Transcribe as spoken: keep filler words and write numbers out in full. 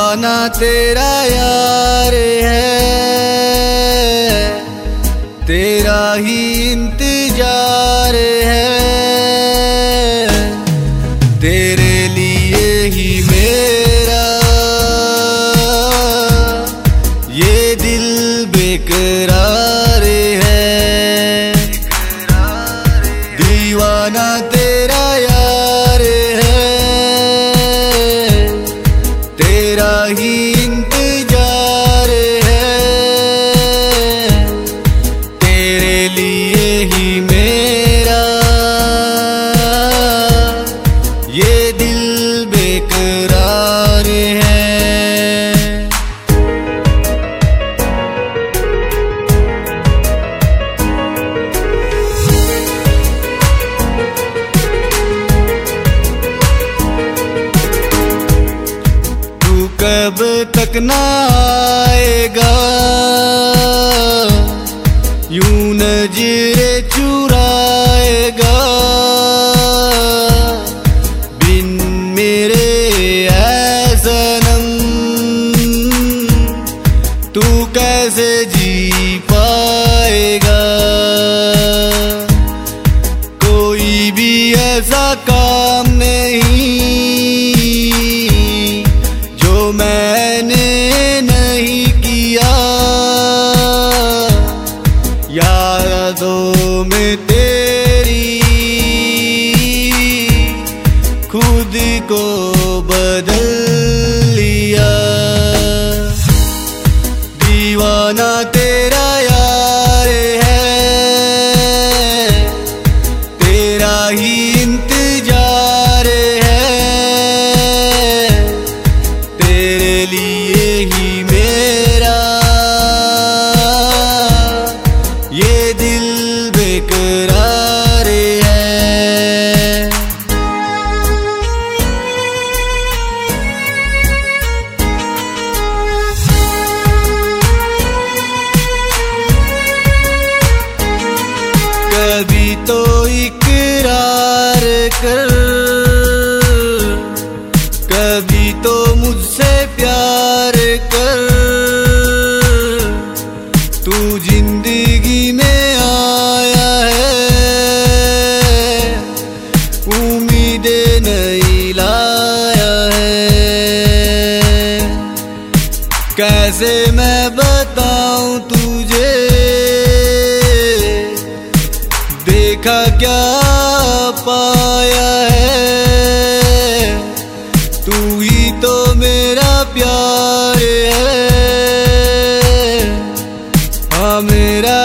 दीवाना तेरा यार है, तेरा ही इंतजार है, तेरे लिए ही मेरा ये दिल बेकरार है। दीवाना तेरा यार है, तेरा ही इंतजार है, तेरे लिए ही मेरा ये दिल बेकरार है। कब तक ना आएगा, यूं नजरे चुराएगा, बिन मेरे ऐ सनम तू कैसे जी पाएगा। कोई भी ऐसा काम नहीं मैंने नहीं किया, यादों में तेरी खुद को बदल लिया। दीवाना तेरा यार है, तेरा ही इंतजार है, तेरे लिए ही मेरा ये दिल बेकरार है। कभी तो इकरार कर, कभी तो मुझसे प्यार कर, तू जिंदगी में आया है, उम्मीदें नहीं लाया है। कैसे मैं बताऊं तुझे, देखा क्या पाया है, तू ही तो मेरा प्यार है, हाँ मेरा